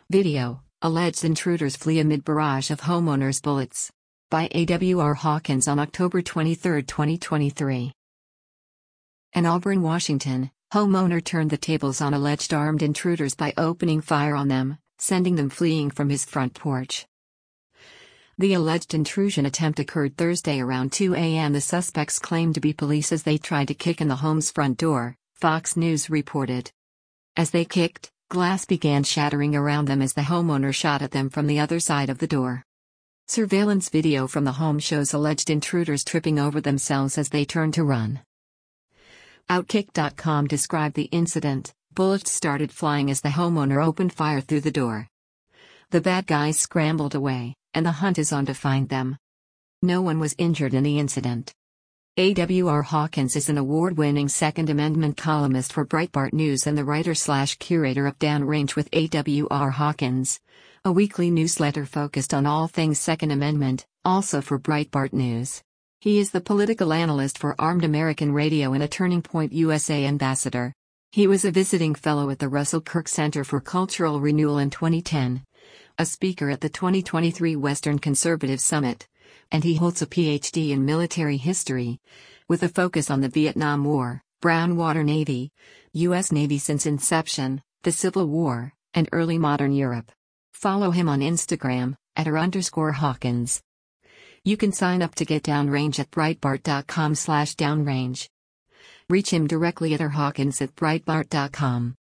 Video: Alleged intruders flee amid barrage of homeowners' bullets. By A.W.R. Hawkins on October 23, 2023. In Auburn, Washington, homeowner turned the tables on alleged armed intruders by opening fire on them, sending them fleeing from his front porch. The alleged intrusion attempt occurred Thursday around 2 a.m. The suspects claimed to be police as they tried to kick in the home's front door, Fox News reported. As they kicked, glass began shattering around them as the homeowner shot at them from the other side of the door. Surveillance video from the home shows alleged intruders tripping over themselves as they turned to run. Outkick.com described the incident. Bullets started flying as the homeowner opened fire through the door. The bad guys scrambled away, and the hunt is on to find them. No one was injured in the incident. A.W.R. Hawkins is an award-winning Second Amendment columnist for Breitbart News and the writer/curator of Downrange with A.W.R. Hawkins, a weekly newsletter focused on all things Second Amendment, also for Breitbart News. He is the political analyst for Armed American Radio and a Turning Point USA ambassador. He was a visiting fellow at the Russell Kirk Center for Cultural Renewal in 2010, a speaker at the 2023 Western Conservative Summit, and he holds a Ph.D. in military history, with a focus on the Vietnam War, Brown Water Navy, U.S. Navy since inception, the Civil War, and early modern Europe. Follow him on Instagram, @r_Hawkins. You can sign up to get Downrange at Breitbart.com/downrange. Reach him directly at rhawkins@breitbart.com.